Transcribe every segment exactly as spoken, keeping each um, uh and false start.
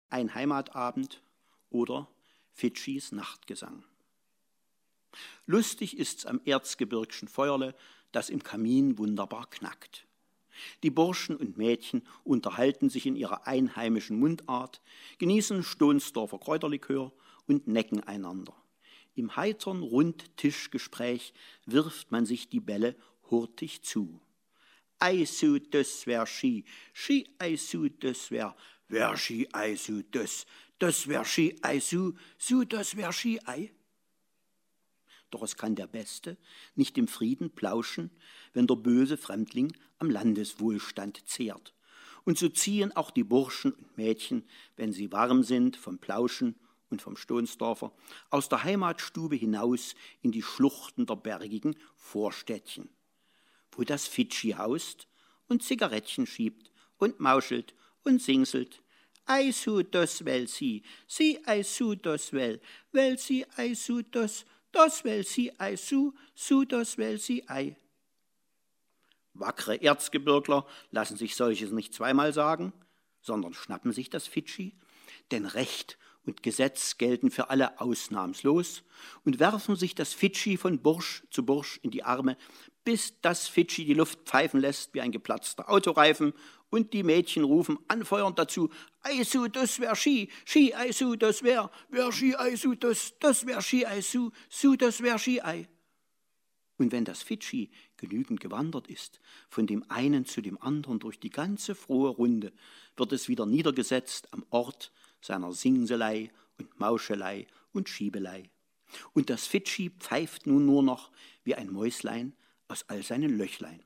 Ein Heimatabend oder Fitschis Nachtgesang. Lustig ist's am erzgebirgschen Feuerle, das im Kamin wunderbar knackt. Die Burschen und Mädchen unterhalten sich in ihrer einheimischen Mundart, genießen Stonsdorfer Kräuterlikör und necken einander. Im heitern Rundtischgespräch wirft man sich die Bälle hurtig zu. Ei su, das wär Ski, Ski, ei su, das wär, wär Ski, ei su, das, das wär Ski, ei su, su, das wär Ski, ei. Doch es kann der Beste nicht im Frieden plauschen, wenn der böse Fremdling am Landeswohlstand zehrt. Und so ziehen auch die Burschen und Mädchen, wenn sie warm sind vom Plauschen und vom Stonsdorfer, aus der Heimatstube hinaus in die Schluchten der bergigen Vorstädtchen, wo das Fitschi haust und Zigarettchen schiebt und mauschelt und singselt. Ei su das well sie, sie ei su das well, well sie ei su das, das well sie ei su, su das well sie ei. Wackere Erzgebirgler lassen sich solches nicht zweimal sagen, sondern schnappen sich das Fitschi, denn Recht und Gesetz gelten für alle ausnahmslos und werfen sich das Fitschi von Bursch zu Bursch in die Arme, bis das Fitschi die Luft pfeifen lässt wie ein geplatzter Autoreifen und die Mädchen rufen anfeuernd dazu, ei su, das wär Ski, Ski, ei su, das wär, wär Ski, ei su, das, das wär Ski, ei su, su, das wär Ski, ei. Und wenn das Fitschi genügend gewandert ist, von dem einen zu dem anderen durch die ganze frohe Runde, wird es wieder niedergesetzt am Ort seiner Singselei und Mauschelei und Schiebelei. Und das Fitschi pfeift nun nur noch wie ein Mäuslein aus all seinen Löchlein.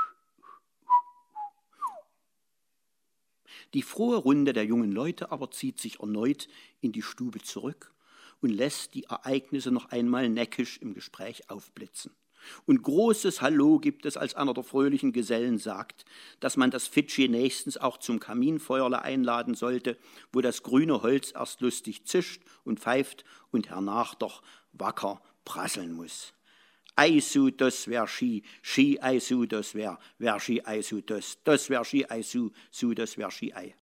Die frohe Runde der jungen Leute aber zieht sich erneut in die Stube zurück und lässt die Ereignisse noch einmal neckisch im Gespräch aufblitzen. Und großes Hallo gibt es, als einer der fröhlichen Gesellen sagt, dass man das Fitschi nächstens auch zum Kaminfeuerle einladen sollte, wo das grüne Holz erst lustig zischt und pfeift und hernach doch wacker prasseln muss. Ei su, das wär Ski, Ski, ei su, das wär, wär Ski, ei su, das, das wär Ski, ei su, su, das wär Ski, ei.